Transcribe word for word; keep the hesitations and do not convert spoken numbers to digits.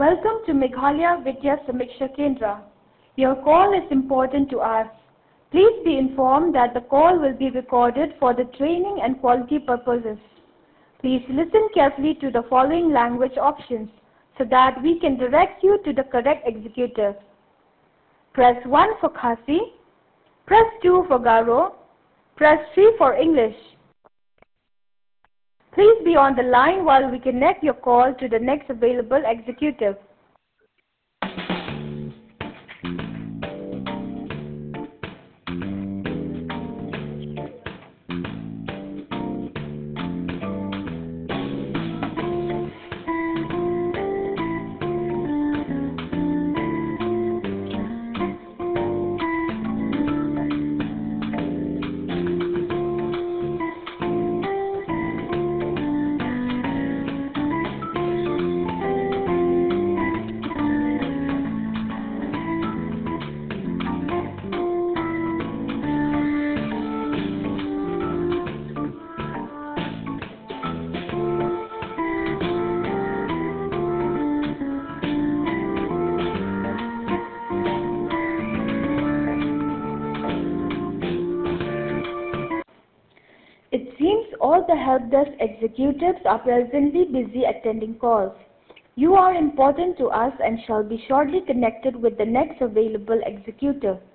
Welcome to Meghalaya Vidya Samiksha Kendra. Your call is important to us. Please be informed that the call will be recorded for the training and quality purposes. Please listen carefully to the following language options so that we can direct you to the correct executive. Press one for Khasi, press two for Garo, press three for English. Please be on the line while we connect your call to the next available executive. It seems all the help desk executives are presently busy attending calls. You are important to us and shall be shortly connected with the next available executive.